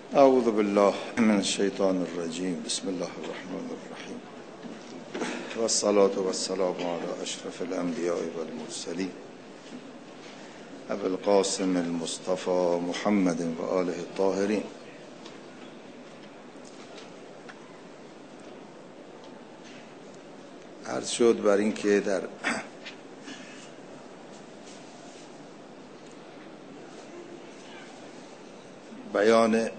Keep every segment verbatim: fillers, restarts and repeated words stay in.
اعوذ بالله من الشیطان الرجیم. بسم الله الرحمن الرحیم و الصلاة و السلام علی اشرف الانبیاء و المرسلین ابی القاسم المصطفى محمد و آله الطاهرین. عرض شد بر این که در بیان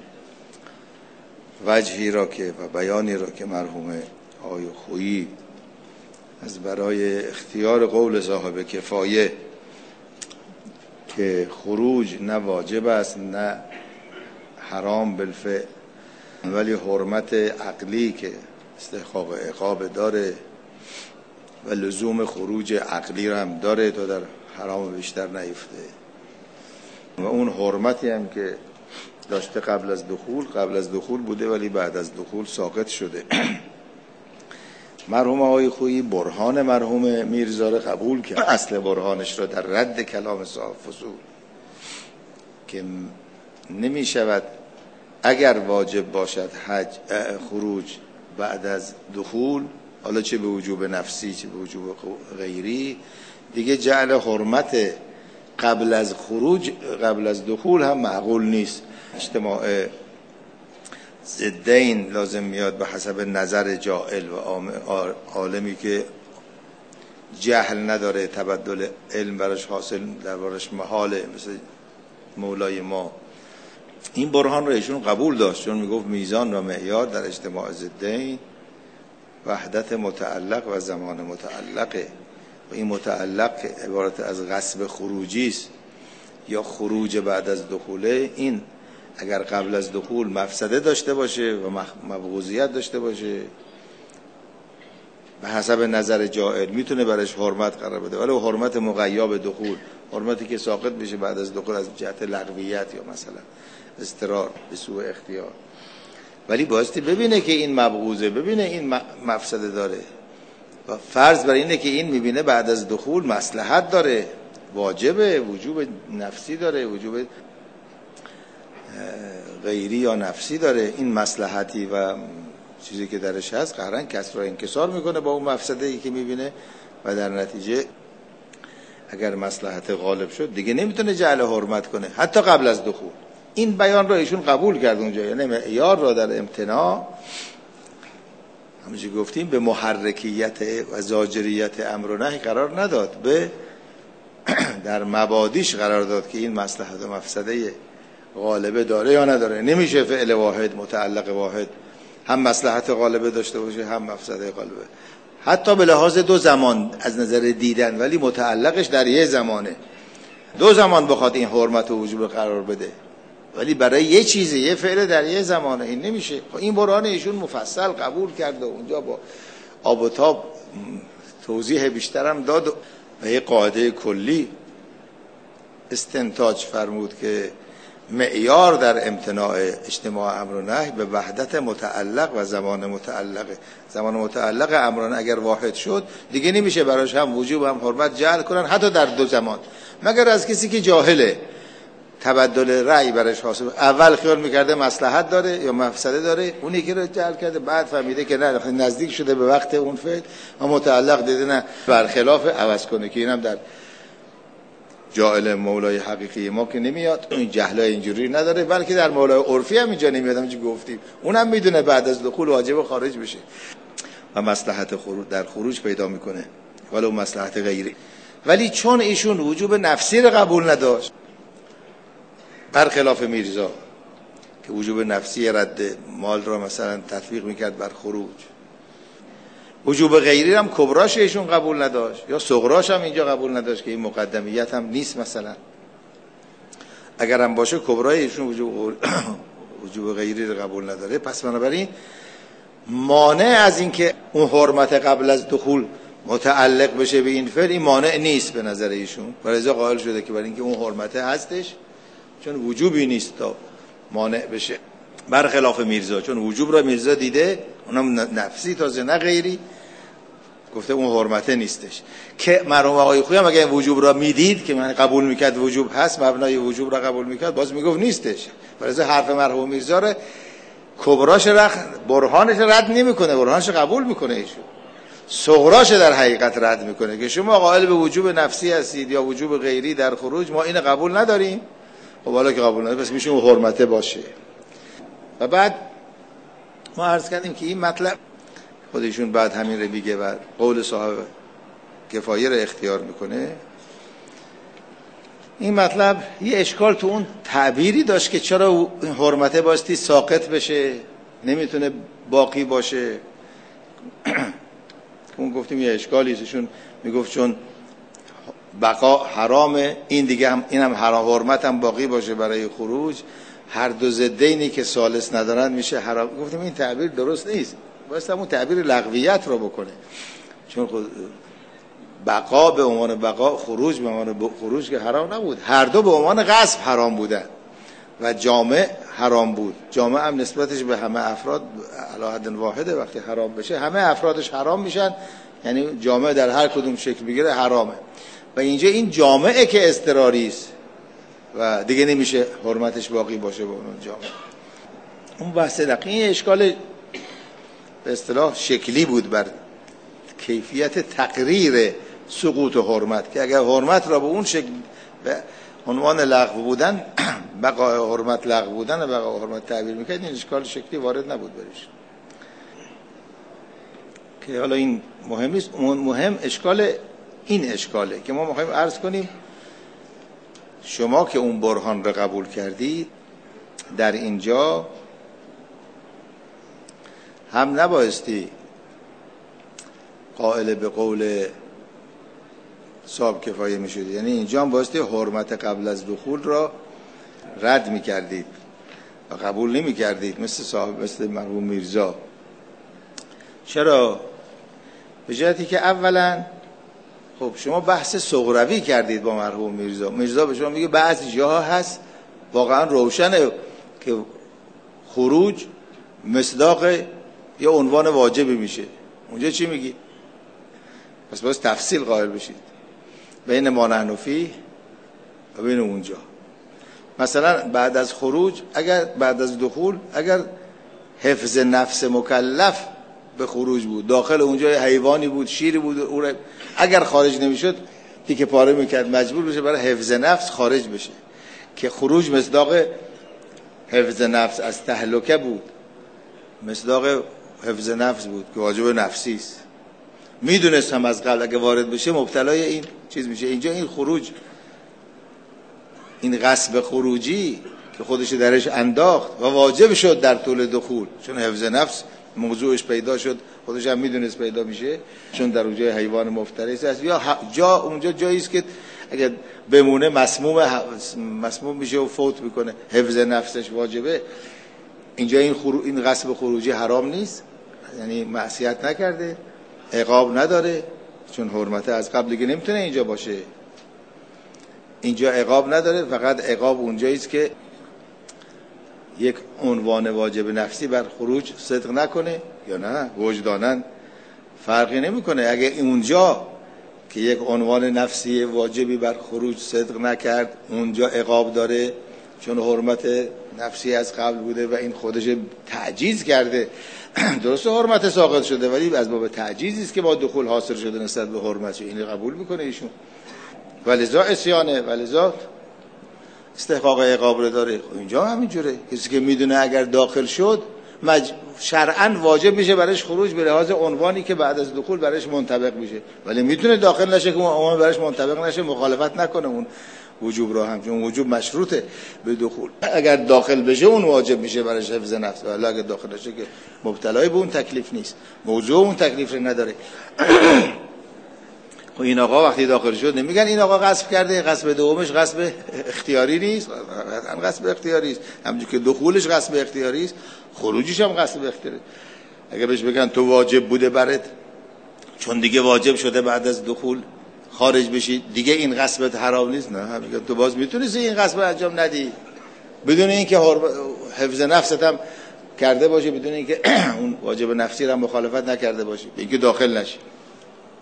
وجهی را که و بیانی را که مرحوم آقای خویی از برای اختیار قول صاحب کفایه که خروج نه واجب است نه حرام بالفعل ولی حرمت عقلی که استحقاق عقاب داره و لزوم خروج عقلی را هم داره تا در حرام بیشتر نیفته و اون حرمتی هم که داشته قبل از دخول قبل از دخول بوده ولی بعد از دخول ساقط شده. مرحوم آقای خویی برهان مرحوم میرزا را قبول کرد، اصل برهانش را در رد کلام صاحب فضول که نمی شود اگر واجب باشد حج خروج بعد از دخول، حالا چه به وجوب نفسی چه به وجوب غیری، دیگه جعل حرمت قبل از خروج قبل از دخول هم معقول نیست. اجتماع ضدین لازم میاد به حسب نظر جاهل و عالمی که جهل نداره، تبدل علم براش حاصل دربارش محاله، مثل مولای ما. این برهان رو ایشون قبول داشت چون میگفت میزان و معیار در اجتماع ضدین وحدت متعلق و زمان متعلقه و این متعلق عبارت از غصب خروجی است یا خروج بعد از دخوله. این اگر قبل از دخول مفسده داشته باشه و مبغوضیت داشته باشه به حسب نظر جاهل میتونه برش حرمت قرار بده، ولی حرمت مغیاب دخول، حرمتی که ساقط بشه بعد از دخول از جهت لغویت یا مثلا اضطرار به سوء اختیار، ولی بایستی ببینه که این مبغوضه، ببینه این مفسده داره و فرض بر اینه که این میبینه بعد از دخول مصلحت داره، واجبه، وجوب نفسی داره، وجوب غیری یا نفسی داره. این مصلحتی و چیزی که درش هست قهرن کسر و انکسار میکنه با اون مفسده‌ای که میبینه و در نتیجه اگر مصلحت غالب شد دیگه نمیتونه جعل حرمت کنه حتی قبل از دخول. این بیان را ایشون قبول کرد اونجا، یعنی معیار را در امتناع همونجوری گفتیم به محرکیت و زاجریت امر و نهی قرار نداد، به در مبادیش قرار داد که این مصلحت و مفسده غالبه داره یا نداره. نمیشه فعل واحد متعلق واحد هم مصلحت غالبه داشته باشه هم مفسده غالبه، حتی به لحاظ دو زمان از نظر دیدن، ولی متعلقش در یه زمانه، دو زمان بخواد این حرمت و وجوب قرار بده ولی برای یه چیزی یه فعل در یه زمانه این نمیشه. این برهان ایشون مفصل قبول کرد و اونجا با آب و تاب توضیح بیشترم داد و یه قاعده کلی استنتاج فرمود که معیار در امتناع اجتماع امر و نهی به وحدت متعلق و زمان متعلقه. زمان متعلق امر و نهی اگر واحد شد دیگه نمیشه براش هم وجوب هم حرمت جعل کنن حتی در دو زمان، مگر از کسی که جاهله، تبدل رأی براش حاصل، اول خیال میکرده مصلحت داره یا مفسده داره، اونی که رو جعل کرده بعد فهمیده که نه نزدیک شده به وقت اون فعل و متعلق دیده نه برخلاف عوض کنه، که اینم در جاهل مولای حقیقی ما که نمیاد. این جهلای اینجوری نداره، بلکه در مولای عرفی هم اینجا نمیاد، همونجوری گفتیم اونم میدونه بعد از دخول واجب خارج بشه و مصلحت خروج در خروج پیدا میکنه ولو مصلحت غیری. ولی چون ایشون وجوب نفسی رو قبول نداشت برخلاف میرزا که وجوب نفسی رد مال را مثلا تطبیق میکرد بر خروج، وجوب غیری هم کبراش ایشون قبول نداشت یا صغراش هم اینجا قبول نداشت که این مقدمیت هم نیست، مثلا اگر هم باشه کبرای ایشون وجوب وجوب غیری رو قبول نداره. پس بنابراین مانع از این که اون حرمت قبل از دخول متعلق بشه به این فعل این مانع نیست به نظر ایشون، ولذا قائل شده که برای اینکه اون حرمت هستش چون وجوبی نیست تا مانع بشه، برخلاف میرزا چون وجوب را میرزا دیده اونم نفسی تازه نه غیری، گفته اون حرمته نیستش. که مرحوم آقای خویی هم اگه وجوب را میدید که من قبول میکرد وجوب هست، مبنای وجوب را قبول میکرد، باز میگفت نیستش. ولی حرف مرحوم میرزا را کبراش رخ برهانش رد نمیکنه، برهانش قبول میکنه، ایشون صغراش در حقیقت رد میکنه که شما قائل به وجوب نفسی هستید یا وجوب غیری در خروج، ما این قبول نداریم. خب حالا که قبول نداریم پس میشه اون حرمته باشه. و بعد ما عرض کردیم که این مطلب خودشون بعد همین رو میگه و قول صاحب کفایه رو اختیار میکنه. این مطلب یه اشکال تو اون تعبیری داشت که چرا این حرمته باستی ساقط بشه، نمیتونه باقی باشه. اون گفتیم یه اشکالی ازشون میگفت چون بقا حرامه، این دیگه هم اینم حرام، حرمت هم باقی باشه برای خروج، هر دو ضدینی که ثالث ندارن میشه حرام. گفتیم این تعبیر درست نیست، باید همون تعبیر لغویت رو بکنه، چون خود بقا به عنوان بقا، خروج به عنوان خروج که حرام نبود، هر دو به عنوان غصب حرام بودن و جامع حرام بود. جامع هم نسبتش به همه افراد علی حد واحده، وقتی حرام بشه همه افرادش حرام میشن، یعنی جامع در هر کدوم شکل بگیره حرامه. و اینجا این جامعه که اضطراری است و دیگه نمیشه حرمتش باقی باشه به اون جامعه. اون بحث دقیق اشکال به اصطلاح شکلی بود بر کیفیت تقریر سقوط و حرمت، که اگر حرمت را به اون شکل به عنوان لغو بودن، بقای حرمت لغو بودن و بقای حرمت تعبیر میکرد، این اشکال شکلی وارد نبود برش. که حالا این مهم نیست، مهم اشکال این اشکاله که ما میخوایم عرض کنیم شما که اون برهان را قبول کردید، در اینجا هم نبایستی قائل به قول صاحب کفایه میشدید، یعنی اینجا هم بایستی حرمت قبل از دخول را رد میکردید و قبول نمیکردید مثل صاحب مثل مرحوم میرزا. چرا؟ به جهتی که اولا خب شما بحث صغروی کردید با مرحوم میرزا. میرزا به شما میگه بعضی جاها هست واقعا روشنه که خروج مصداق یا عنوان واجبی میشه، اونجا چی میگی؟ پس باید تفصیل قائل بشید بین ما نحن فیه و بین اونجا. مثلا بعد از خروج، اگر بعد از دخول اگر حفظ نفس مکلف به خروج بود، داخل اونجا حیوانی بود، شیری بود، او اگر خارج نمیشد تیکه پاره میکرد، مجبور بشه برای حفظ نفس خارج بشه، که خروج مصداق حفظ نفس از تهلکه بود، مصداق حفظ نفس بود که واجب نفسی است. میدونست هم از قبل اگه وارد بشه مبتلای این چیز میشه. اینجا این خروج، این غصب خروجی که خودش درش انداخت و واجب شد در طول دخول، چون حفظ نفس موضوعش پیدا شد، خودش هم میدونست پیدا میشه، چون در اونجا حیوان مفترس است، یا جا اونجا جایی است که اگه بمونه مسموم مسموم میشه و فوت میکنه، حفظ نفسش واجبه. اینجا این خرو... این غصب خروجی حرام نیست، یعنی معصیت نکرده، عقاب نداره، چون حرمت از قبل دیگه نمیتونه اینجا باشه. اینجا عقاب نداره، فقط عقاب اونجایی است که یک عنوان واجب نفسی بر خروج صدق نکنه یا نه، وجدانن فرقی نمیکنه. اگه اونجا که یک عنوان نفسی واجبی بر خروج صدق نکرد اونجا عقاب داره، چون حرمت نفسی از قبل بوده و این خودش تعجیز کرده. درسته حرمت ساقط شده، ولی از باب تعجیزی است که با دخول حاصل شده نسبت به حرمت، این قبول میکنه ایشون. ولذا عصیانه، ولذا استحقاق عقاب رو داره. اینجا همینجوره، کسی که میدونه اگر داخل شد مج... شرعاً واجب میشه برایش خروج به لحاظ عنوانی که بعد از دخول برایش منطبق میشه، ولی میتونه داخل نشه که اون برایش منطبق نشه، مخالفت نکنه اون وجوب را هم، چون وجوب مشروطه به دخول. اگر داخل بشه اون واجب میشه برایش حفظ نفس، ولی اگر داخل نشه که مبتلای به اون تکلیف نیست، موضوع اون تکلیف رو نداره. خب این آقا وقتی داخل شد نمیگن این آقا غصب کرده، غصب دومش غصب اختیاری نیست، هم غصب اختیاری است، همونجوری که دخولش غصب اختیاری است خروجش هم غصب اختیاری. اگه بهش بگن تو واجب بوده برات، چون دیگه واجب شده بعد از دخول خارج بشی، دیگه این غصبت حرام نیست، نه میگن تو باز میتونی این غصب انجام ندی بدون اینکه حفظ نفست هم کرده باشه، بدون اینکه اون واجب نفسی رو هم مخالفت نکرده باشه، اینکه داخل نشی.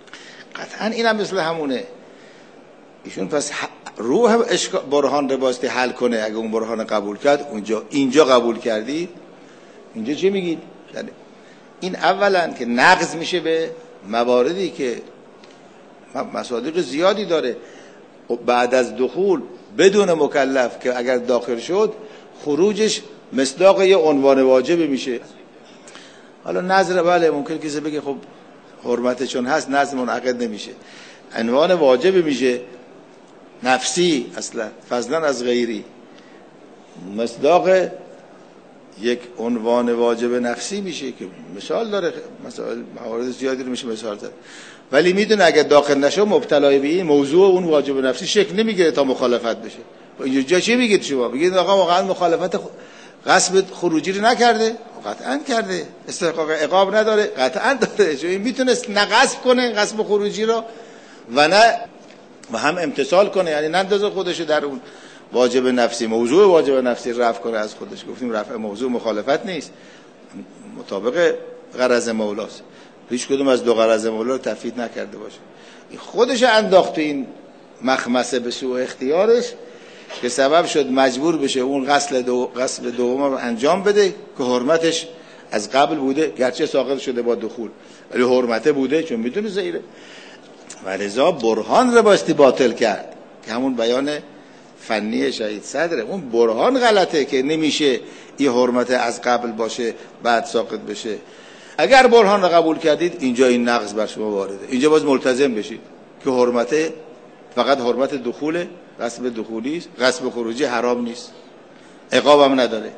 قطعا این هم مثل همونه. ایشون پس روح برهان رو باستی حل کنه. اگه اون برهان قبول کرد اونجا، اینجا قبول کردید، اینجا چی میگید؟ این اولا که نقض میشه به مواردی که مصادیق زیادی داره. بعد از دخول بدون مکلف که اگر داخل شد خروجش مصداق یه عنوان واجب میشه. حالا نظر بله ممکن کسی بگه خب حرمت چون هست نظر منعقد نمیشه، عنوان واجب میشه نفسی اصلا فضلا از غیری. مصداق یک عنوان واجب نفسی میشه که مثال داره، مثال موارد زیادی رو میشه مثال زد. ولی میدونه اگه داخل نشه مبتلای به این موضوع اون واجب نفسی شکل نمیگیره تا مخالفت بشه. اینجا چی میگید شما؟ بگید آقا واقعا مخالفت قصد خروجی رو نکرده؟ قطعا کرده. استحقاق عقاب نداره؟ قطعا داره. چون این میتونست نه قصد کنه قصد خروجی رو و نه و هم امتثال کنه، یعنی نندازه خودشو در اون واجب نفسی، موضوع واجب نفسی رفع کنه از خودش. گفتیم رفع موضوع مخالفت نیست، مطابق غرض مولاست. هیچ کدوم از دو غرض مولا رو تفیید نکرده باشه. خودش انداخت این مخمسه به سوء اختیارش که سبب شد مجبور بشه اون غسل دو غسل دوم رو انجام بده که حرمتش از قبل بوده، گرچه ساقط شده با دخول ولی حرمته بوده چون میدونه زیره. ولذا برهان رو باستی باطل کرد که همون بیان فنی شهید صدره. اون برهان غلطه که نمیشه این حرمت از قبل باشه بعد ساقط بشه. اگر برهان رو قبول کردید اینجا این نقض بر شما وارده، اینجا باز ملتزم بشید که حرمت فقط حرمت دخوله، غصب دخولی است، غصب خروجی حرام نیست، عقاب هم نداره.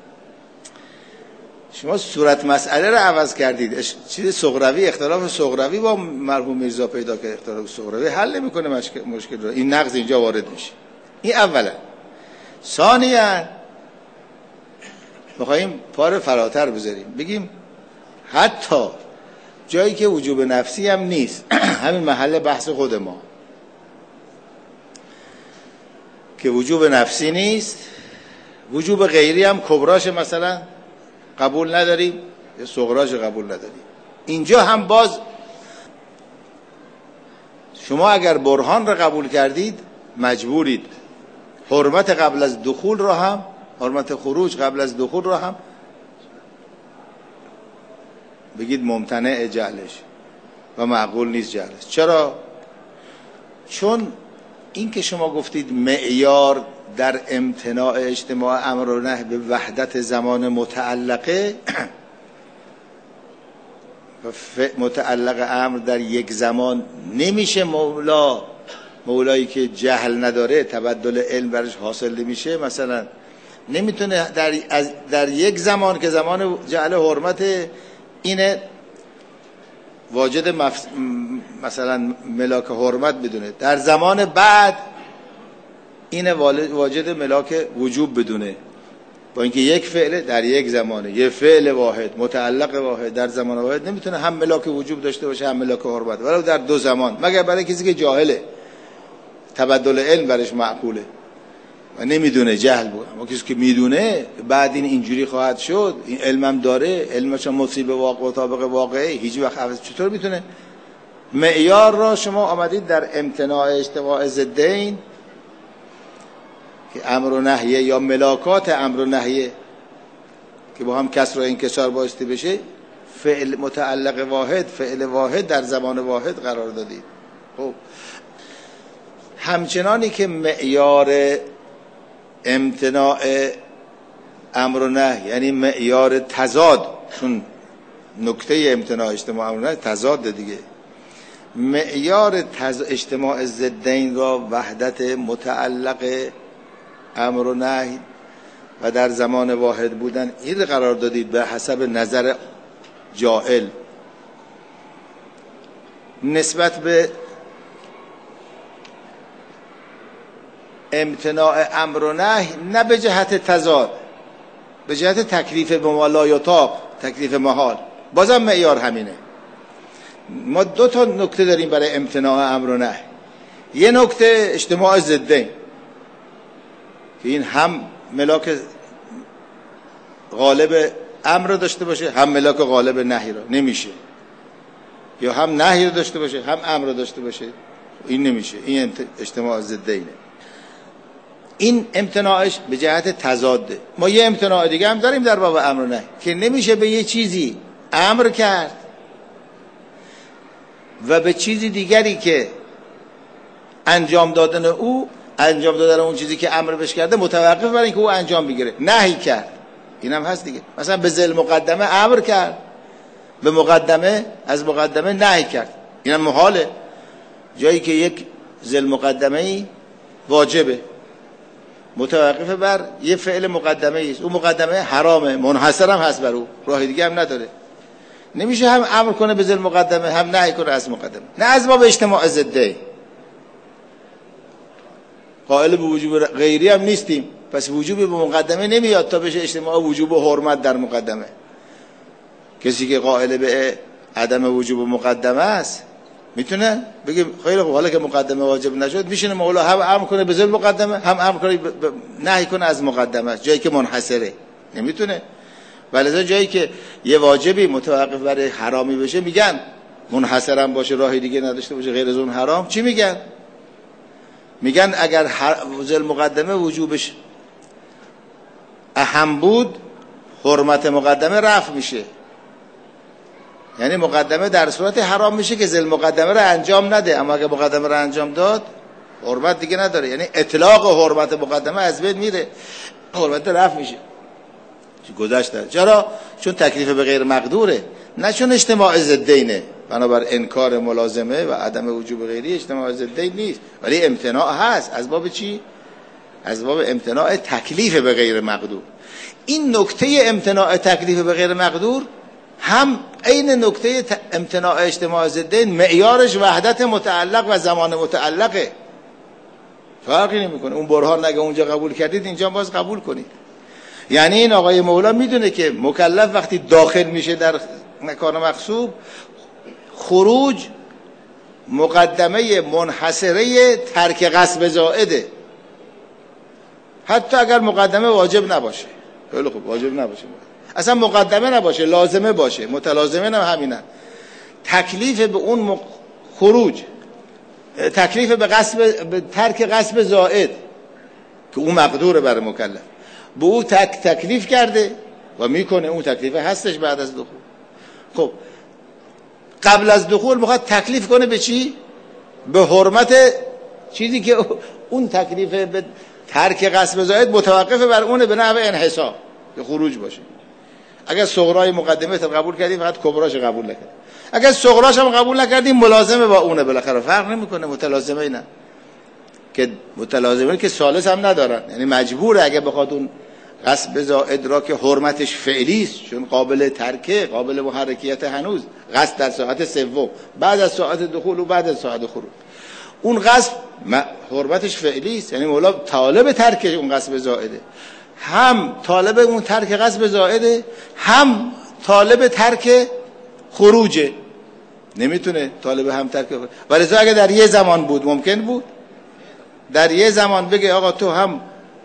شما صورت مسئله رو عوض کردید. چیز صغروی، اختلاف صغروی با مرحوم میرزا پیدا کرد، اختلاف صغروی حل نمیکنه مشکل رو. این نقض اینجا وارد میشه. این اولا. ثانیا میخوایم پار فراتر بذاریم، بگیم حتی جایی که وجوب نفسی هم نیست، همین محل بحث خود ما که وجوب نفسی نیست، وجوب غیری هم کبراش مثلا قبول نداریم یا صغراش قبول نداریم. اینجا هم باز شما اگر برهان را قبول کردید مجبورید حرمت قبل از دخول را هم، حرمت خروج قبل از دخول را هم بگید ممتنع جهلش و معقول نیست جهلش. چرا؟ چون این که شما گفتید معیار در امتناع اجتماع امر و نهی به وحدت زمان متعلقه و متعلق امر در یک زمان نمیشه. مولا مولایی که جهل نداره تبدل علم برش حاصل نمیشه، مثلا نمیتونه در, در یک زمان که زمان جعل حرمت اینه واجد مفس... مثلا ملاک حرمت بدونه، در زمان بعد اینه واجد ملاک وجوب بدونه، با اینکه یک فعل در یک زمانه، یک فعل واحد متعلق واحد در زمان واحد نمیتونه هم ملاک وجوب داشته باشه هم ملاک حرمت، ولو در دو زمان، مگر برای کسی که جاهله تبدل علم برش معقوله و نمیدونه جهل بود. اما کسی که میدونه بعد این اینجوری خواهد شد، این علمم داره، علمش مصیبه واقع مطابق واقعه، هیچ وقت عوض چطور میتونه؟ معیار را شما آمدید در امتناع اجتماع ضدین که امر و نهیه یا ملاکات امر و نهیه که با هم کسر و انکسار بایستی بشه، فعل متعلق واحد، فعل واحد در زمان واحد قرار دادید. خب همچنانی که معیار امتناع امر و نهی یعنی معیار تضاد، چون نکته امتناع اجتماع امر و نهی تضاد دیگه، معیار تز... اجتماع ضدین را وحدت متعلق امر و نهی و در زمان واحد بودن این قرار دادید به حسب نظر جاهل نسبت به امتناع امر و نهی، نه به جهت تضاد، به جهت تکلیف بما یطاق، تکلیف محال. بازم معیار همینه. ما دو تا نکته داریم برای امتناع امر و نهی. یه نکته اجتماع ضدین که این هم ملاک غالب امر رو داشته باشه هم ملاک غالب نهی رو، نمیشه. یا هم نهی رو داشته باشه هم امر رو داشته باشه. این نمیشه، این اجتماع ضدینه. این امتناعش به جهت تضاده. ما یه امتناع دیگه هم داریم در باب امر و نهی که نمیشه به یه چیزی امر کرد و به چیزی دیگری که انجام دادن او انجام دادن اون چیزی که امر بهش کرده متوقف بر اینکه او انجام بگیره نهی کرد. اینم هست دیگه. مثلا به ذل مقدمه امر کرد، به مقدمه از مقدمه نهی کرد. اینم محاله. جایی که یک ذل مقدمه ای واجبه متوقف بر یه فعل مقدمه ای است، اون مقدمه حرامه، منحصر هم هست بر او، راه دیگه هم نداره. نمیشه هم امر کنه به ذل مقدمه هم نهی کنه از مقدمه. نه از باب اجتماع ضده. قائل به وجوب غیری هم نیستیم، پس وجوبی به مقدمه نمیاد تا بشه اجتماع وجوب و حرمت در مقدمه. کسی که قائل به عدم وجوب مقدمه است میتونه بگه خیلی خوب حالا که مقدمه واجب نشد میشینه مولا هم امر کنه به ذل مقدمه هم امر کنه نهی کنه از مقدمه، جایی که منحصره نمیتونه. ولذا جایی که یه واجبی متوقف برای حرامی بشه میگن منحصر هم باشه راه دیگه نداشته باشه غیر از اون حرام. چی میگن؟ میگن اگر ذل مقدمه وجوبش اهم بود حرمت مقدمه رفع میشه، یعنی مقدمه در صورت حرام میشه که ذل مقدمه رو انجام نده، اما اگه مقدمه رو انجام داد حرمت دیگه نداره، یعنی اطلاق حرمت مقدمه از بین میره، حرمت رفع میشه. گذشته. چرا؟ چون تکلیف به غیر مقدوره، نه چون اجتماع ضدینه. بنابر انکار ملازمه و عدم وجوب غیری اجتماع ضدین نیست، ولی امتناع هست. از باب چی؟ از باب امتناع تکلیف به غیر مقدور. این نکته امتناع تکلیف به غیر مقدور هم عین نکته امتناع اجتماع ضدین معیارش وحدت متعلق و زمان متعلقه، فرقی نمیکنه. اون برهان نگه اونجا قبول کردید اینجا باز قبول کنید. یعنی این آقای مولا میدونه که مکلف وقتی داخل میشه در مکان مغصوب خروج مقدمه منحصره ترک غصب زائده، حتی اگر مقدمه واجب نباشه. خیلی خوب واجب نباشه، اصلا مقدمه نباشه، لازمه باشه، متلازمه هم همینه. تکلیف به اون مق... خروج تکلیف به غصب به ترک غصب زائد که اون مقدوره برای مکلف به او تک تکلیف کرده و میکنه، اون تکلیف هستش بعد از دخول. خب قبل از دخول میخواد تکلیف کنه به چی؟ به حرمت چیزی که اون تکلیف به ترک غصب زائد متوقف بر اونه به نحو انحصار که خروج باشه. اگر صغرای مقدمه تا قبول کردیم فقط کبراش قبول نکردیم، اگر صغراش هم قبول نکردیم ملازمه با اونه، بالاخره فرق نمیکنه. متلازمه اینا که متلازمه که ثالث هم ندارن، یعنی مجبوره اگه بخواد اون غصب زائد را که حرمتش فعلی است، چون قابل ترکه، قابل محرکیت، هنوز غصب در ساعت سوم بعد از ساعت دخول و بعد از ساعت خروج، اون غصب حرمتش فعلی است، یعنی مولا طالب ترک اون غصب زائده، هم طالب اون ترک غصب زائده هم طالب ترک خروجه. نمیتونه طالب هم ترک خروج. ولی اگه در یه زمان بود ممکن بود در یه زمان بگه آقا تو هم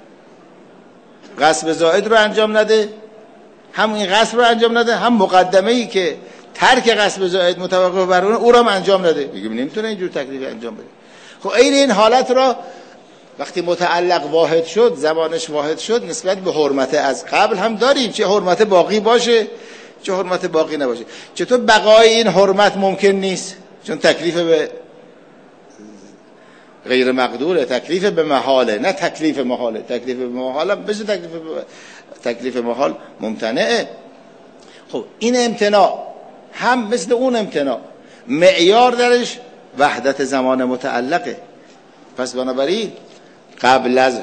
غصب زائد رو انجام نده، هم این غصب رو انجام نده، هم مقدمه ای که ترک غصب زائد متوقف بر اون او رو هم انجام نده. میگم نمیتونه اینجور تکلیف انجام بده. خب این این حالت را وقتی متعلق واحد شد، زبانش واحد شد، نسبت به حرمت از قبل هم داریم، چه حرمت باقی باشه چه حرمت باقی نباشه. چطور بقای این حرمت ممکن نیست؟ چون تکلیف به غیر مقدوره، تکلیف به محاله، نه تکلیف محاله. تکلیف به محاله بشه تکلیف به تکلیف محال ممتنعه. خب این امتناع هم مثل اون امتناع معیار درش وحدت زمان متعلقه. پس بنابراین قبل از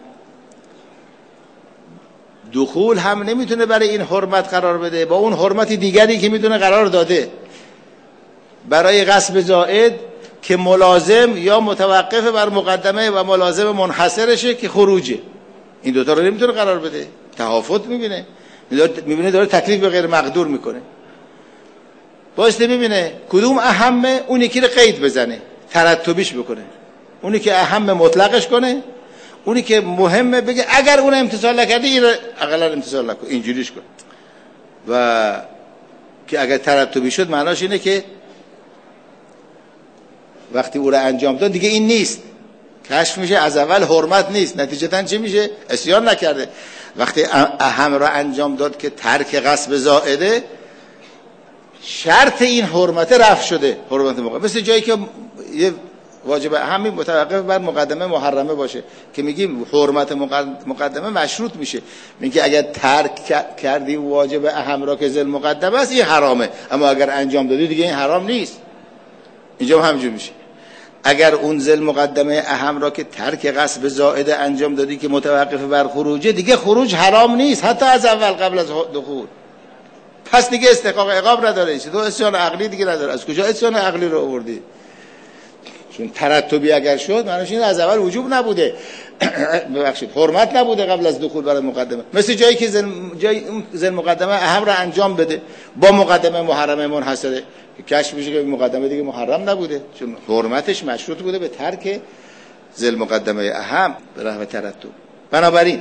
دخول هم نمیتونه برای این حرمت قرار بده با اون حرمت دیگری که میدونه قرار داده برای غصب زائد که ملازم یا متوقف بر مقدمه و ملازم منحصرشه که خروجه. این دوتا رو نمیتونه قرار بده، تهافت میبینه، میبینه داره تکلیف به غیر مقدور میکنه. بایسته ببینه کدوم اهمه، اون یکی رو قید بزنه، ترتبیش بکنه، اونی که اهم مطلقش کنه، اونی که مهمه بگه اگر اون امتثال نکردی این رو اقلا امتثال نکن، اینجوریش کن. و که اگر ترتبی شد معناش اینه که وقتی او را انجام داد دیگه این نیست، کشف میشه از اول حرمت نیست، نتیجتا چی میشه؟ عصیان نکرده. وقتی اهم را انجام داد که ترک غصب زائده، شرط این حرمت رفع شده، حرمت موقع. مثل جایی که یه واجب همین متوقف بر مقدمه محرمه باشه که میگیم حرمت مقدمه مشروط میشه، میگه اگر ترک کردی واجب اهم را که ذل مقدمه است این حرامه، اما اگر انجام دادی دیگه این حرام نیست. اینجا هم همینجور میشه، اگر اون ذل مقدمه اهم را که ترک غصب زائده انجام دادی که متوقف بر خروجه، دیگه خروج حرام نیست حتی از اول قبل از دخول، پس دیگه استحقاق عقاب نداره، تو عصیان عقلی دیگه نداره. از کجا عصیان عقلی رو آوردی؟ چون ترتبی اگر شد معنیش این از اول وجوب نبوده، ببخشید حرمت نبوده قبل از دخول برای مقدمه. مثل جایی که زل جای اون ذل مقدمه اهم را انجام بده با مقدمه محرمه منحصره، کشف میشه که مقدمه دیگه محرم نبوده، چون حرمتش مشروط بوده به ترک ذل مقدمه اهم به رغم ترتب. بنابراین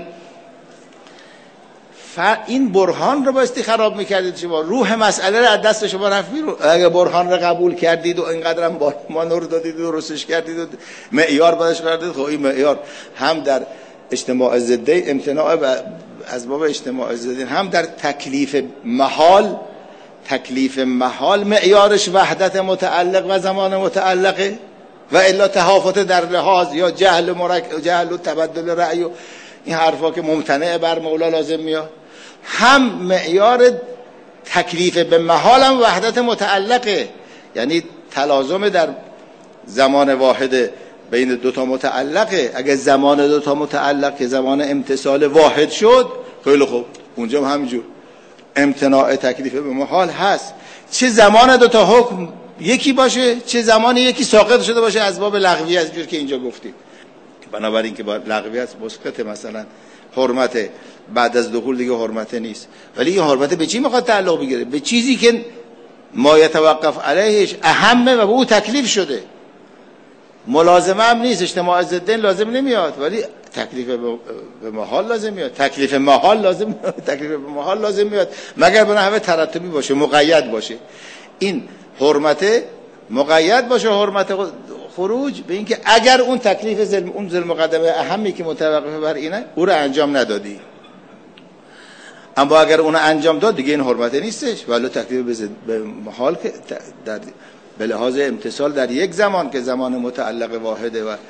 این برهان رو بایستی خراب میکردید شما، روح مسئله رو از دست شما رفت بیرون. اگه برهان رو قبول کردید و اینقدر هم با ما نور دادید و درستش کردید و معیار بازش کردید، خب این معیار هم در اجتماع ضدی امتناع از باب اجتماع ضدی، هم در تکلیف محال، تکلیف محال معیارش وحدت متعلق و زمان متعلقه، و الا تهافت در لحاظ یا جهل مرک جهل و تبدل رأی و این حرفا که ممتنع بر مولا لازم میاد. هم معیار تکلیف به محال هم وحدت متعلقه، یعنی تلازم در زمان واحد بین دو تا متعلقه. اگه زمان دو تا متعلق که زمان امتصال واحد شد، خیلی خوب، اونجا هم همینجور امتناع تکلیف به محال هست، چه زمان دو تا حکم یکی باشه، چه زمان یکی ساقط شده باشه از باب لغوی، از جور که اینجا گفتیم. بنابراین که با لغویت مسقط مثلا حرمت بعد از دخول دیگه حرمت نیست، ولی این حرمت به چی میخواد تعلق بگیره؟ به چیزی که ما یتوقف علیهش اهمه و به او تکلیف شده. ملازمه هم نیست، اجتماع ضدین لازم نمیاد، ولی تکلیف به محال لازم میاد، تکلیف محال لازم میاد، تکلیف به محال لازم میاد، مگر به نحو ترتبی باشه، مقید باشه. این حرمت مقید باشه، حرمت خروج به این که اگر اون تکلیف زل اون ذل مقدمه اهمی که متوقف بر اینه او رو انجام ندادی، اما اگر اون انجام داد دیگه این حرمت نیستش، ولی تکلیف به محال که در به لحاظ امتصال در یک زمان که زمان متعلق واحده و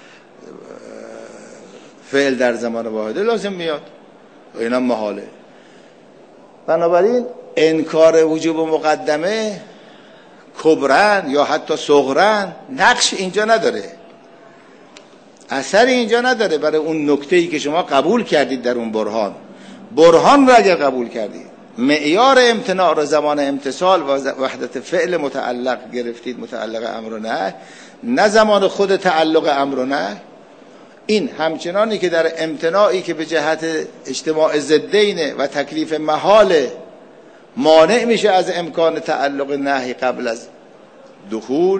فعل در زمان واحده لازم میاد و اینا محاله. بنابراین انکار وجوب مقدمه کبرن یا حتی صغرن نقش اینجا نداره، اثر اینجا نداره برای اون نکته‌ای که شما قبول کردید در اون برهان. برهان را اگر قبول کردید، معیار امتناع را زمان امتصال و وحدت فعل متعلق گرفتید، متعلق امر و نهی، نه زمان خود تعلق امر و نهی، این همچنانی که در امتناعی که به جهت اجتماع ضدینه و تکلیف محال مانع میشه از امکان تعلق نهی قبل از دخول،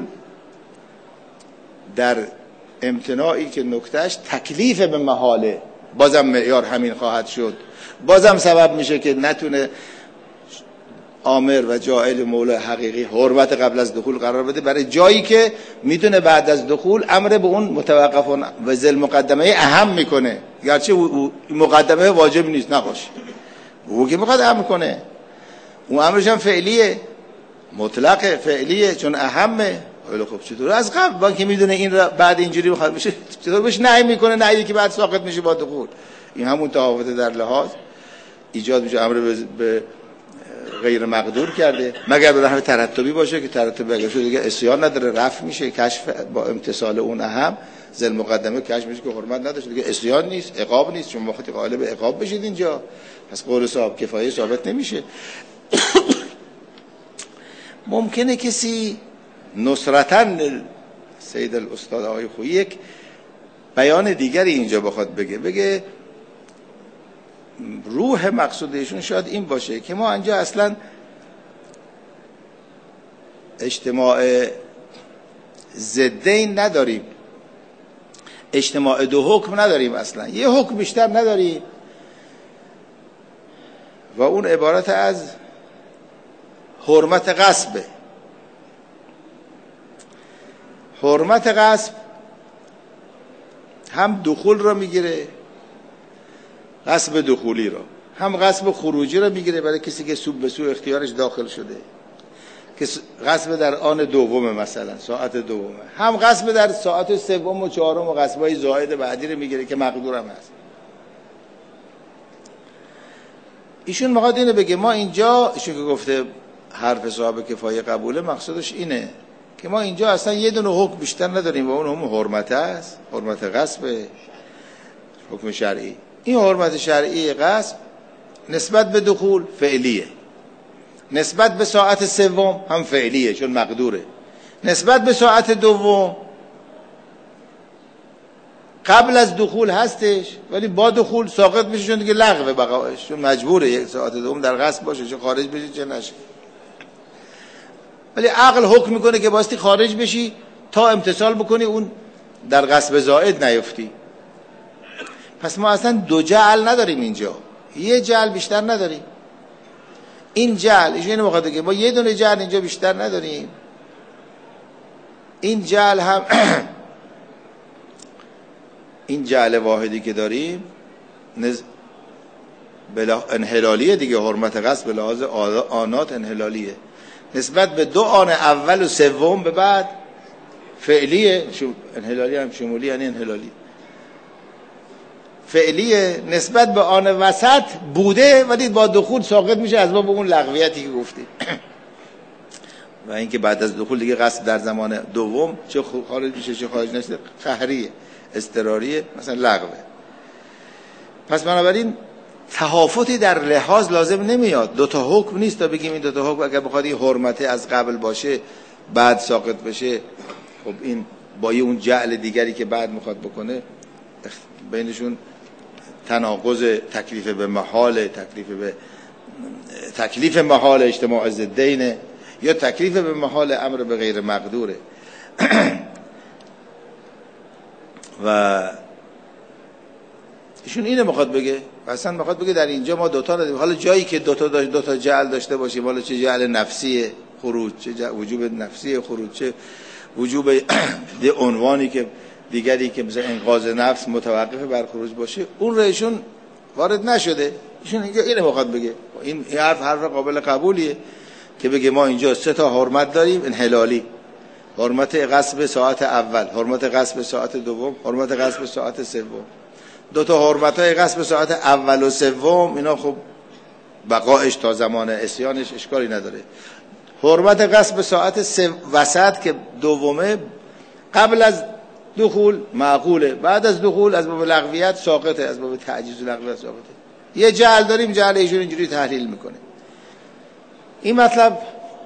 در امتناعی که نکتهش تکلیف به محاله بازم معیار همین خواهد شد، بازم سبب میشه که نتونه آمر و جاعل مولا حقیقی حرمت قبل از دخول قرار بده برای جایی که میدونه بعد از دخول امر به اون متوقف و ذل مقدمه اهم میکنه، گرچه مقدمه واجب نیست نباشه، او که میخواد امر کنه، اون امرش هم فعلیه، مطلق فعلیه، چون اهمه. خیلی خوب، چطور از قبل با که میدونه این را بعد اینجوری بخواد بشه، چطور بهش نهی میکنه، نهی که بعد ساقط میشه با دخول؟ این همون تفاوت در لحاظ ایجاد میشه، امر به غیر مقدور کرده، مگر به نحو ترتبی باشه که ترتبی اگر شد دیگه عصیان نداره، رفع میشه، کشف با امتصال اون اهم ذل مقدمه کشف میشه که حرمت نداشت، دیگه عصیان نیست، عقاب نیست، چون وقتی قالب عقاب بشید اینجا پس قول صاحب کفایه ثابت نمیشه. ممکنه کسی نصرتاً سید الاستاد آقای خویی یک بیان دیگری اینجا بخواد بگه، بگه روح مقصودشون شاید این باشه که ما اینجا اصلا اجتماع ضدین نداریم، اجتماع دو حکم نداریم، اصلا یه حکم بیشتر نداریم و اون عبارت از حرمت غصبه. حرمت غصب هم دخول را میگیره، غصب دخولی را، هم غصب خروجی را میگیره برای کسی که سوب به سو اختیارش داخل شده، که غصب در آن دومه، مثلا ساعت دومه، هم غصب در ساعت سوم و چهارم و غصبای زائد بعدی رو میگیره که مقدورم هست. ایشون میخواد اینو بگه ما اینجا، ایشون که گفته حرف صاحب کفایه قبوله، مقصودش اینه که ما اینجا اصلا یه دونه حکم بیشتر نداریم و اون هم حرمت است، حرمت غصب، حکم شرعی. این حرمت شرعی غصب نسبت به دخول فعلیه، نسبت به ساعت سوم هم فعلیه چون مقدوره، نسبت به ساعت دوم قبل از دخول هستش ولی با دخول ساقط میشه چون دیگه لغوه بقایش، چون مجبوره یک ساعت دوم در غصب باشه، چه خارج بشه چه نشه. ولی عقل حکم میکنه که باستی خارج بشی تا امتثال بکنی اون در غصب زائد نیفتی. پس ما اصلا دو جعل نداریم اینجا، یه جعل بیشتر نداریم. این جعل ایشون اینو میخواد بگه ما یه دونه جعل اینجا بیشتر نداریم. این جعل هم این جعل واحدی که داریم نز... بلا... انحلالیه دیگه، حرمت غصب به لحاظ آنات انحلالیه، نسبت به دو آن اول و سوم به بعد فعلیه. شو... انحلالی هم شمولی یعنی انحلالی فعلیه، نسبت به آن وسط بوده ولی با دخول ساقط میشه از باب اون لغویتی که گفتی. و اینکه بعد از دخول دیگه قصد در زمان دوم چه خارج میشه چه خارج نشه قهریه، اضطراریه، مثلا لغوه. پس بنابراین تهافتی در لحاظ لازم نمیاد، دو تا حکم نیست تا بگیم این دو تا حکم اگر بخواد این حرمت از قبل باشه بعد ساقط بشه، خب این با اون جعل دیگری که بعد میخواد بکنه بینشون تناقض، تکلیف به محال، تکلیف به تکلیف محال اجتماع ضدین، یا تکلیف به محال امر به غیر مقدوره. و ایشون اینو میخواد بگه، اصلا میخواد بگه در اینجا ما دوتا نداریم. حالا جایی که دوتا داشت دوتا جعل داشته باشیم، حالا چه جعل نفسی خروج، چه وجوب نفسی خروج، چه وجوب عنوانی که دیگری که مثلا انقاذ نفس متوقف بر خروج باشه، اون رو ایشون وارد نشده. ایشون اینجا اینو میخواد بگه. این حرف حرف قابل قبولیه که بگه ما اینجا سه تا حرمت داریم انحلالی: حرمت غصب ساعت اول، حرمت غصب ساعت دوم، حرمت غصب ساعت سوم. دو تا حرمت‌های غصب ساعت اول و سوم اینا خب بقایش تا زمان عصیانش اشکالی نداره. حرمت غصب ساعت وسط که دومه قبل از دخول معقوله، بعد از دخول از باب لغویت ساقطه، از باب تعجیز و لغویت ساقطه. یه جعل داریم، جعل ایشون اینجوری تحلیل میکنه. این مطلب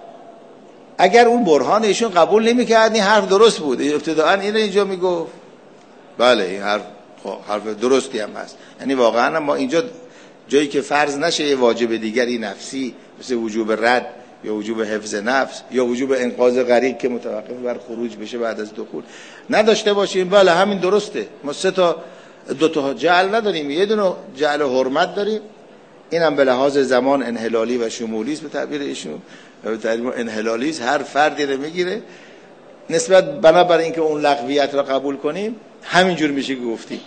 اگر اون برهان ایشون قبول نمیکرد این حرف درست بود، ابتداءً اینو اینجا میگفت بله این حرف حرف درستی هم هست. یعنی واقعا ما اینجا جایی که فرض نشه یه واجب دیگری نفسی مثل وجوب رد یا وجوب حفظ نفس یا وجوب انقاذ غریق که متوقف بر خروج بشه بعد از دخول نداشته باشیم، بله همین درسته. ما سه تا دو تا جعل نداریم، یه دونه جعل حرمت داریم، اینم به لحاظ زمان انحلالی و شمولی است به تعبیر ایشون، به تعبیر انحلالی است، هر فردی رو میگیره نسبت بنابر اینکه اون لغویت را قبول کنیم همینجور میشه گفتیم.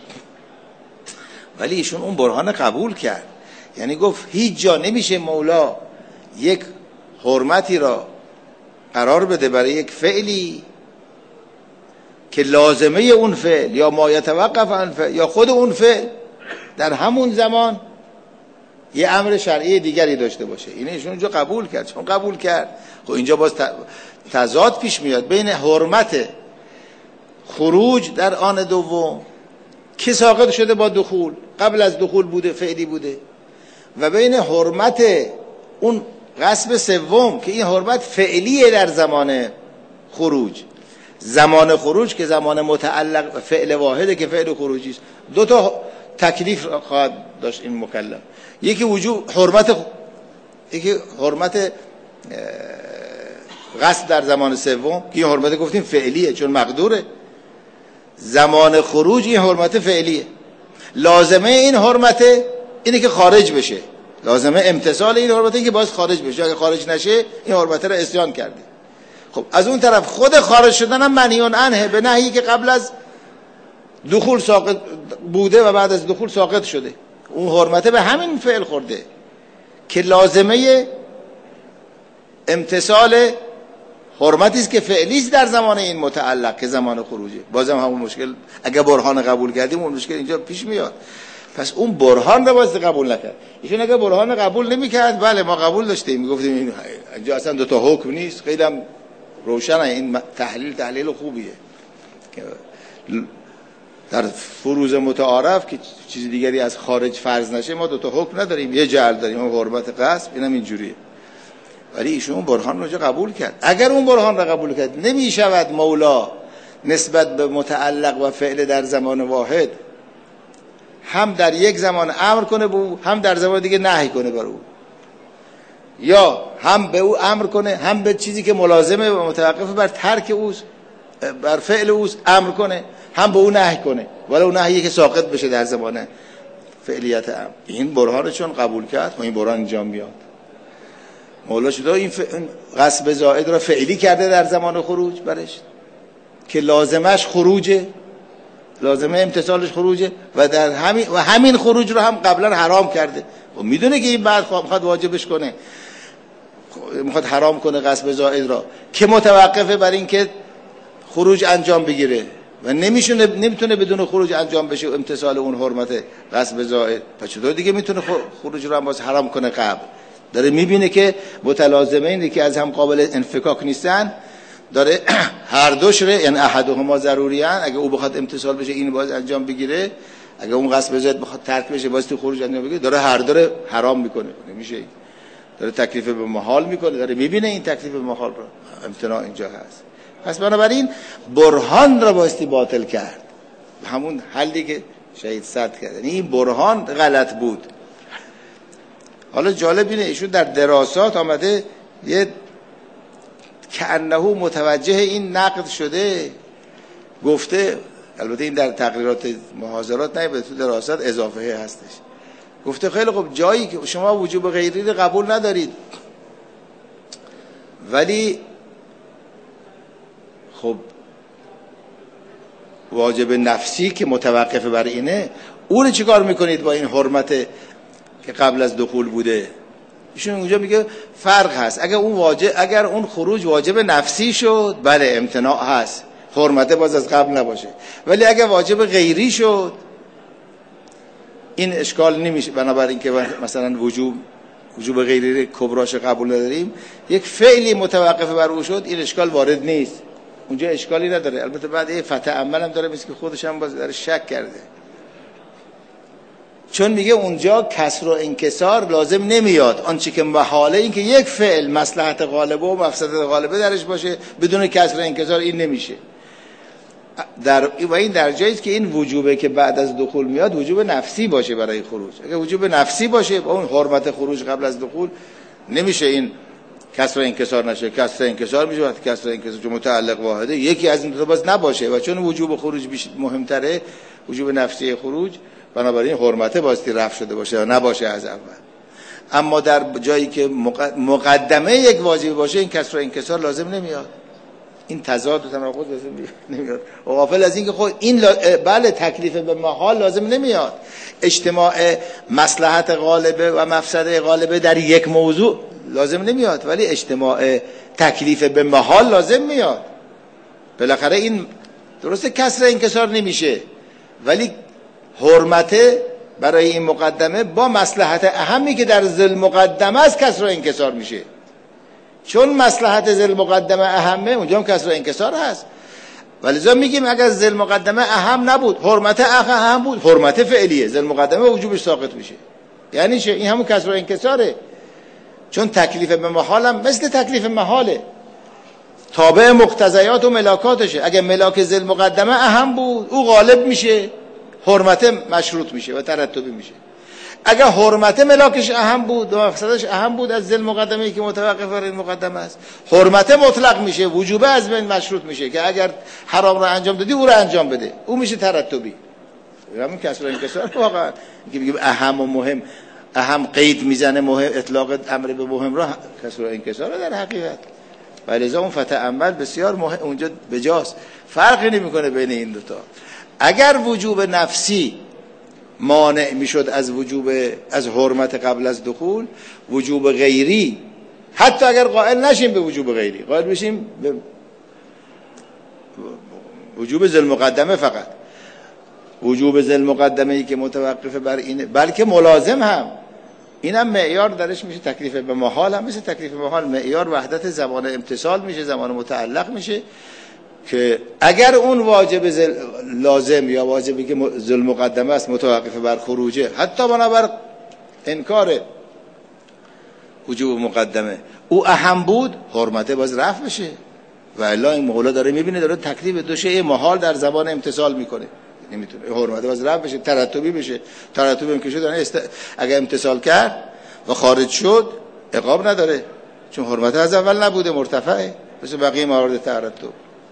ولی ایشون اون برهان قبول کرد، یعنی گفت هیچ جا نمیشه مولا یک حرمتی را قرار بده برای یک فعلی که لازمه اون فعل یا ما یتوقف عن فعل یا خود اون فعل در همون زمان یه امر شرعی دیگری داشته باشه. این ایشون اونجا قبول کرد. چون قبول کرد خب اینجا باز تضاد پیش میاد بین حرمت خروج در آن دوم که ساقط شده با دخول، قبل از دخول بوده فعلی بوده، و بین حرمت اون غصب سوم که این حرمت فعلیه در زمان خروج. زمان خروج که زمان متعلق فعل واحده که فعل خروجی است. دو تا تکلیف خواهد داشت این مکلف، یکی وجوب حرمت، یکی حرمت غصب در زمان سوم که این حرمت گفتیم فعلیه چون مقدوره. زمان خروج این حرمت فعلیه، لازمه این حرمت اینه که خارج بشه، لازمه امتثال این حرمت اینه که باید خارج بشه، اگه خارج نشه این حرمت را عصیان کرده. خب از اون طرف خود خارج شدن هم منهی عنه به نهی که قبل از دخول ساقط بوده و بعد از دخول ساقط شده. اون حرمته به همین فعل خورده که لازمه امتصال حرمتی است که فعلی است در زمان این متعلق که زمان خروجه. بازم همون مشکل اگه برهان قبول کردیم اون مشکل اینجا پیش میاد. پس اون برهان رو باید قبول نکرد. ایشون اگه برهان قبول نمیکرد بله ما قبول داشتیم، میگفتیم این اینجا اصلا دو تا حکم نیست، خیلی هم روشنه این تحلیل تحلیل خوبیه در فروض متعارف که چیز دیگری از خارج فرض نشه. ما دو تا حکم نداریم، یه جعل داریم و حرمت غصب، اینم اینجوریه. ولی ایشون برهان رو قبول کرد. اگر اون برهان رو قبول کرد نمیشود مولا نسبت به متعلق و فعل در زمان واحد هم در یک زمان امر کنه به او، هم در زمان دیگه نهی کنه بر او، یا هم به او امر کنه هم به چیزی که ملازمه و متوقف بر ترک اوست بر فعل اوست امر کنه، هم به او نهی کنه ولی اون نهیه که ساقط بشه در زمان فعلیت امر. این برهان چون قبول کرد و این برهان انجام میاد. مولا شده این ف... غصب زائد را فعلی کرده در زمان خروج برش که لازمش خروجه، لازمه امتصالش خروجه و در همین و همین خروج رو هم قبلا حرام کرده و میدونه که این بعد میخواد واجبش کنه، میخواد حرام کنه غصب زائد را که متوقفه بر این که خروج انجام بگیره و نمیشونه نمیتونه بدون خروج انجام بشه و امتصال اون حرمت غصب زائد. پس چطور دیگه میتونه خروج رو هم باز حرام کنه؟ قبل داره میبینه که متلازمه که از هم قابل انفکاک نیستن، داره هر دوش ره، یعنی احدهما ضروری ان، اگه او بخواد امتصال بشه این باز انجام بگیره، اگه اون غصب زائد بخواد ترک بشه باز تو خروج انجام بگیره، داره هر داره حرام میکنه. نمیشه، داره تکلیف به محال میکنه، داره میبینه این تکلیف به محال رو امتناع اینجا هست. پس بنابراین برهان را بایستی باطل کرد، همون حلی که شهید صد کرد، یعنی این برهان غلط بود. حالا جالب اینه ایشون در دراسات آمده یه کأنه متوجه این نقد شده، گفته، البته این در تقریرات محاضرات نه، به تو دراسات اضافه هستش، گفته خیلی خب جایی که شما وجوب غیری رو قبول ندارید ولی خب واجب نفسی که متوقف بر اینه، اون رو چیکار میکنید با این حرمت که قبل از دخول بوده؟ ایشون اونجا میگه فرق هست. اگر اون واجب اگر اون خروج واجب نفسی شد بله امتناع هست، حرمت باز از قبل نباشه، ولی اگر واجب غیری شد این اشکال نمیشه. بنابراین که مثلا وجوب وجوب غیری کبراش قبول نداریم، یک فعلی متوقف بر او شد، این اشکال وارد نیست، اونجا اشکالی نداره. البته بعد یه فتح عمل هم داره، مثل که خودش هم باز داره شک کرده، چون میگه اونجا کسر و انکسار لازم نمیاد. آنچه که محاله این که یک فعل مصلحت غالبه و مفسدت غالبه درش باشه، بدون کسر و انکسار این نمیشه. در و این در جایی است که این وجوبه که بعد از دخول میاد وجوب نفسی باشه برای خروج. اگه وجوب نفسی باشه با اون حرمت خروج قبل از دخول، نمیشه این کسر و انکسار نشه. کسر و انکسار میشه وقتی کسر و انکسار چون متعلق واحده یکی از این دو تا باز نباشه و چون وجوب خروج مهمتره، وجوب نفسی خروج، بنابراین حرمته باستی رفع شده باشه و نباشه از اول. اما در جایی که مقدمه یک واجب باشه این کسر و انکسار لازم نمیاد، این تضاد و تناقض لازم نمیاد. و غافل از این که خود این لا... بله تکلیف به محال لازم نمیاد، اجتماع مصلحت غالبه و مفسده غالبه در یک موضوع لازم نمیاد، ولی اجتماع تکلیف به محال لازم میاد. بالاخره این درسته کسر انکسار نمیشه ولی حرمته برای این مقدمه با مصلحت اهمی که در ذل مقدمه است کسر و انکسار میشه، چون مصلحت ذل مقدمه اهمه اونجا هم کسر و انکسار هست. ولذا میگیم اگر ذل مقدمه اهم نبود حرمت اهم بود، حرمت فعلیه، ذل مقدمه وجوبش ساقط میشه. یعنی چه؟ این همون کسر و انکساره، چون تکلیف به محال هم مثل تکلیف محاله، تابع مقتضیات و ملاکاتشه. اگر ملاک ذل مقدمه اهم بود او غالب میشه، حرمت مشروط میشه و ترتبی میشه. اگر حرمت ملاکش اهم بود و مفسدش اهم بود از ذل مقدمه‌ای که متوقف بر این مقدمه است، حرمت مطلق میشه، وجوبه از بین مشروط میشه که اگر حرام رو انجام دادی او رو انجام بده، او میشه ترتبی. همین کسر و انکسار واقعا که میگیم اهم و مهم، اهم قید میزنه، مهم اطلاق امر به مهم را کسر و انکسار در حقیقت. و لذا اون فتعمل بسیار مهم اونجا بجاست. فرقی نمیکنه بین این دوتا. اگر وجوب نفسی مانع میشد از وجوب از حرمت قبل از دخول، وجوب غیری حتی اگر قائل نشیم به وجوب غیری، قائل بشیم به وجوب ذل مقدمه، فقط وجوب ذل مقدمه ای که متوقف بر اینه بلکه ملازم هم، اینم معیار درش میشه تکلیف به محال، هم مثل تکلیف محال معیار وحدت زمان امتصال میشه، زمان متعلق میشه که اگر اون واجب لازم یا واجبی که ذل مقدمه است متوقف بر خروجه، حتی بنابر انکار وجوب مقدمه او اهم بود، حرمته باز رفع بشه. و الا این مولا داره میبینه داره تکلیف دو شیء محال در زبان امتصال میکنه، نمیتونه حرمته باز رفع بشه، ترتبی بشه. ترتبی هم که شد است... اگر امتصال کرد و خارج شد عقاب نداره، چون حرمته از اول نبوده، مرتفعه مثل بقیه موارد ترتب.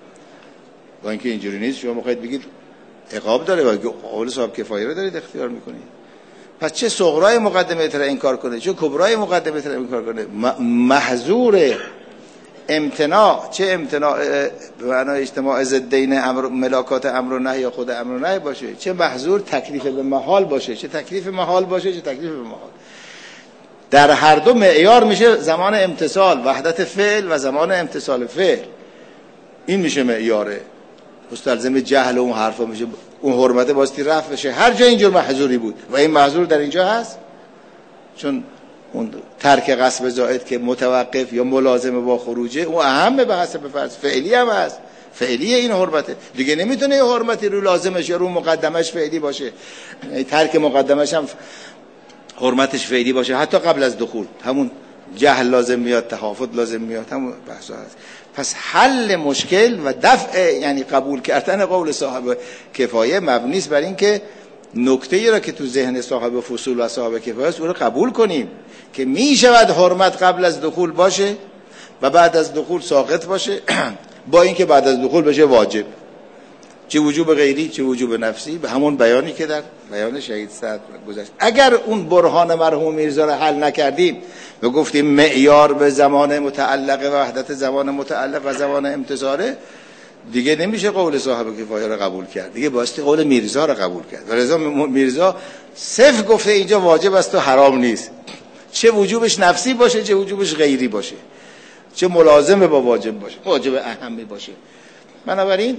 با اینکه اینجوری نیست، شما میخواید بگید عقاب داره و قول صاحب کفایه رو دارید اختیار میکنید. پس چه صغرای مقدمه تر انکار کنه، چه کبرای مقدمه تر انکار کنه، محظور امتناع، چه امتناع به معنای اجتماع ضدین امر ملاکات امر و نهی یا خود امر و نهی باشه، چه محظور تکلیف به محال باشه، چه تکلیف محال باشه، چه تکلیف به محال. در هر دو معیار میشه زمان امتصال، وحدت فعل و زمان امتصال فعل. این میشه معیاره. مستلزم جهل و اون حرفا میشه، اون حرمت باستی رفع بشه. هر جا اینجور محظوری بود و این محظور در اینجا هست، چون اون ترک غصب زائد که متوقف یا ملازم با خروجه، اون اهمه به حسب فرض، فعلی هم هست، فعلی این حرمته دیگه. نمیتونه یه حرمتی رو لازمش یا رو مقدمش فعلی باشه، ترک مقدمش هم حرمتش فعلی باشه حتی قبل از دخول. همون جهل لازم میاد، تخافت لازم میاد، همون بحثا هست. پس حل مشکل و دفع، یعنی قبول کردن قول صاحب کفایه مبنی است بر این که نکته‌ای را که تو ذهن صاحب فصول و صاحب کفایه است او را قبول کنیم که می شود حرمت قبل از دخول باشه و بعد از دخول ساقط باشه، با اینکه بعد از دخول بشه واجب، چه وجوب غیری چه وجوب نفسی، به همون بیانی که در بیان شهید سعد گذشت. اگر اون برهان مرحوم میرزا را حل نکردیم و گفتیم معیار به زمان متعلق و وحدت زمان متعلق و زمان امتصاله، دیگه نمیشه قول صاحب کفایه را قبول کرد، دیگه باستی قول میرزا را قبول کرد. و لذا میرزا صرف گفته اینجا واجب است و حرام نیست، چه وجوبش نفسی باشه چه وجوبش غیری باشه، چه ملازم با واجب باشه، واجب اهمی باشه. بنابراین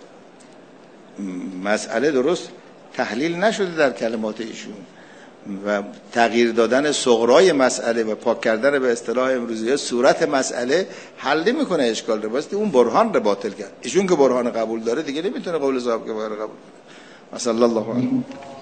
مسئله درست تحلیل نشده در کلمات ایشون و تغییر دادن صغرای مسئله و پاک کردن به اصطلاح امروزی صورت مسئله حل نمیکنه اشکال رو، باستی اون برهان رو باطل کرد. ایشون که برهان قبول داره دیگه نمیتونه قول صاحب که باید قبول کنه. صلی الله علیه